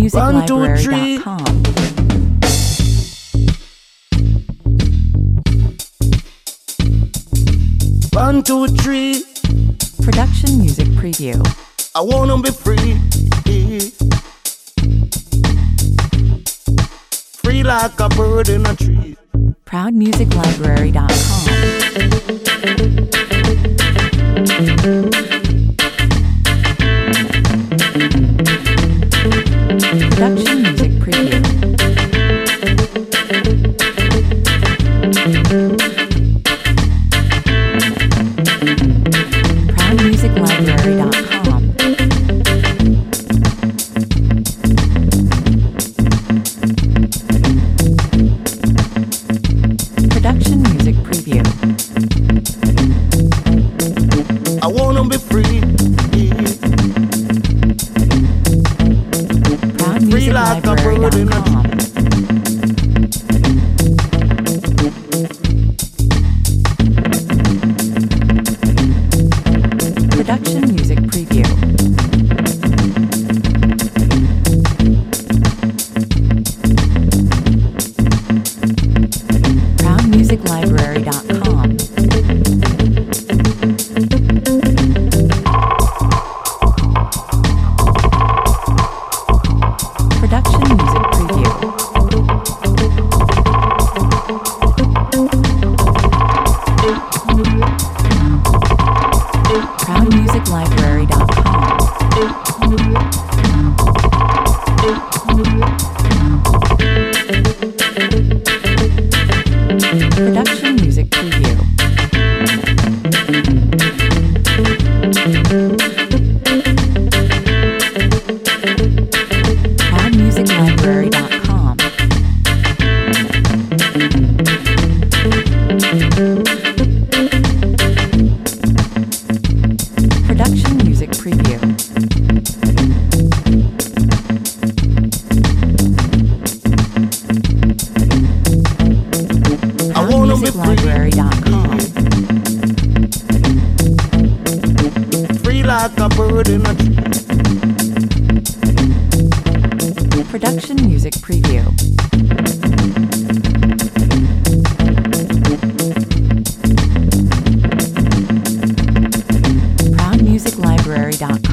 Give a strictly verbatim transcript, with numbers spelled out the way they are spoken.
music One, two, library three. dot com. One, two, three. Production music preview. I wanna be free. Free like a bird in a tree. proud music library dot com. Production music preview. proud music library dot com. Production music preview. I wanna be free. proud Free music like a library bird in a dot com. Production music preview. proud music library dot com. Production music preview. proud music library dot com. Production music preview. proud music library dot com. Production music preview. I wanna be music free. library dot com. Free like a bird in a tree. Production music preview. proud music library dot com.